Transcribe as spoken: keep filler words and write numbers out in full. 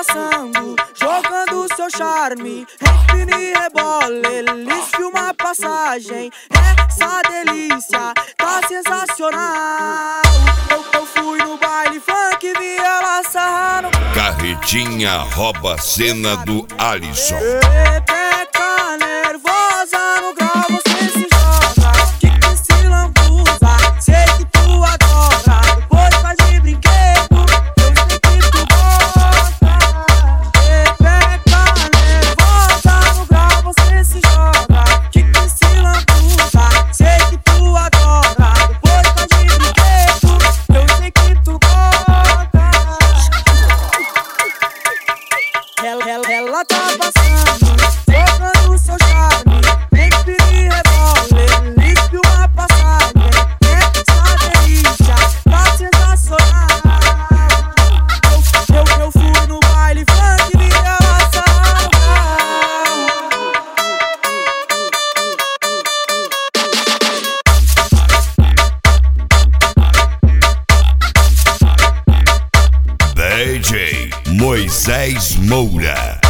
passando, jogando seu charme. Empina e rebola, eles filmam a passagem. Essa delícia tá sensacional. Eu, eu fui no baile funk, vi ela sarrando. Carretinha rouba a cena do Alisson. Pepeca nervosa no grau, você se joga. Que que se lambuza, sei que tu adora. Depois faz de brinquedo, eu sei que tu gosta. Pepeca nervosa no grau, você se joga. Que que se lambuza, sei que tu adora. Depois faz de brinquedo, eu sei que tu gosta. Ela, ela, ela tá passando, jogando seu charme. Empina e rebola, eles filmam a passagem. Essa delícia tá sensacional. Eu, eu, eu fui no baile funk, vi ela sarrando. D J Moisés Moura.